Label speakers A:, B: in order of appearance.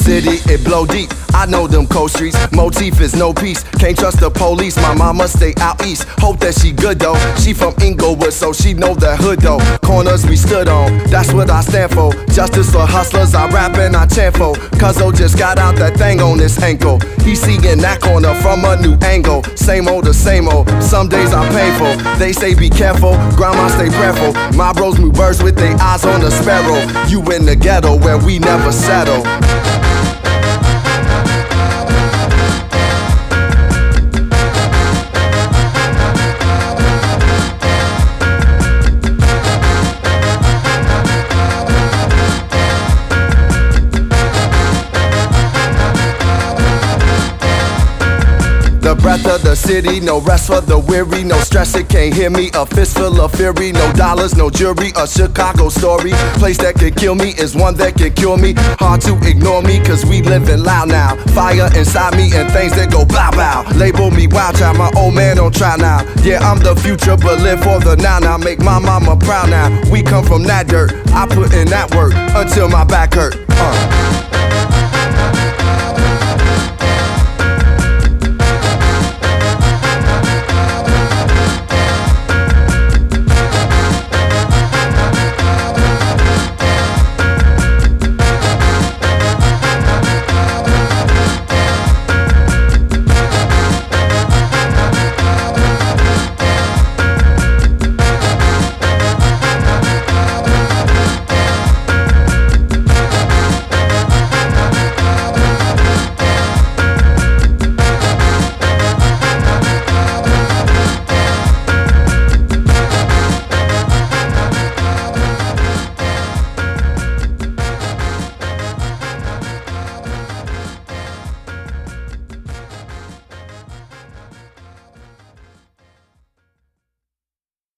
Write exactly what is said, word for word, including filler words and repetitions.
A: city, it blow deep. I know them cold streets, motif is no peace. Can't trust the police, my mama stay out east. Hope that she good though, she from Inglewood, so she know the hood though. Corners we stood on, that's what I stand for. Justice for hustlers, I rap and I chant for. Cuzzo just got out that thing on his ankle. He seeing that corner from a new angle. Same old the same old, some days I'm painful. They say be careful, grandma stay prayerful. My bros move birds with their eyes on the sparrow. You in the ghetto where we never settle. The breath of the city, no rest for the weary. No stress, it can't hear me. A fistful of fury, no dollars, no jury. A Chicago story, place that can kill me is one that can cure me. Hard to ignore me, cause we living loud now. Fire inside me and things that go bow bow. Label me wild child, my old man don't try now. Yeah, I'm the future, but live for the now now. Make my mama proud now. We come from that dirt, I put in that work until my back hurt. uh.